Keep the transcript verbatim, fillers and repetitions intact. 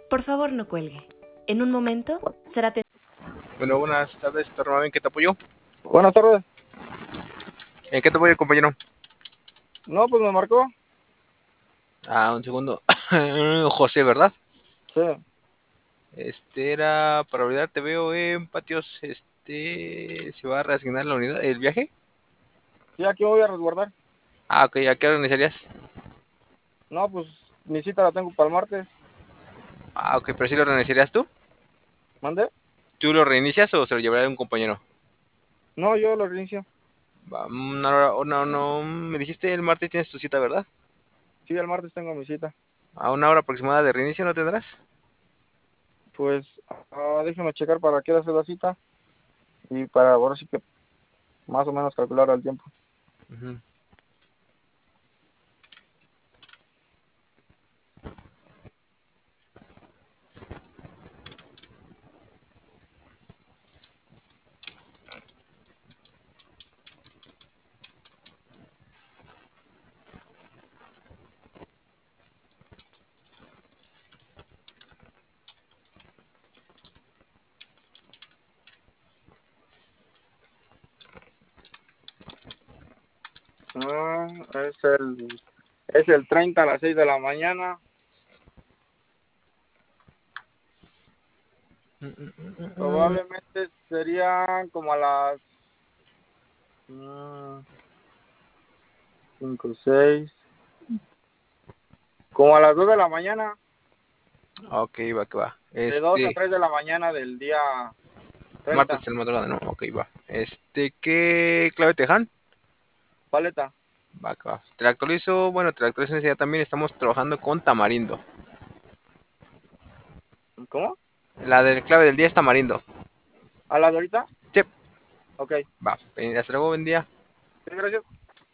Por favor, no cuelgue. En un momento será atendido. Bueno, buenas tardes, Tornado, ¿en qué te apoyo? Buenas tardes. ¿En qué te apoyo, compañero? No, pues me marcó. Ah, un segundo. José, ¿verdad? Sí. Este era para olvidar, te veo en patios. Este se va a reasignar la unidad, el viaje. Sí, aquí me voy a resguardar. Ah, ok, ¿a qué hora iniciarías? No, pues mi cita la tengo para el martes. Ah, ok, pero si lo reiniciarías tú. ¿Mande? ¿Tú lo reinicias o se lo llevará un compañero? No, yo lo reinicio. Va, una hora, oh, no, no, me dijiste el martes tienes tu cita, ¿verdad? Sí, el martes tengo mi cita. ¿A una hora aproximada de reinicio no tendrás? Pues ah, déjeme checar para qué hacer la cita y para ahora sí que más o menos calcular el tiempo. Uh-huh. Ah, es el es el treinta a las seis de la mañana. Probablemente serían como a las cinco, seis, como a las dos de la mañana, Ok, va, que va. de dos a Este, tres de la mañana del día treinta. martes en madrugada, ¿no? Ok, va. Este, ¿qué clave te dejan? Paleta. Va, que va. Te la actualizo, bueno, te la actualizo en ese día también. Estamos trabajando con Tamarindo. ¿Cómo? La del clave del día es Tamarindo. ¿A la de ahorita? Sí, Ok. va. Hasta luego, buen día. Sí, gracias.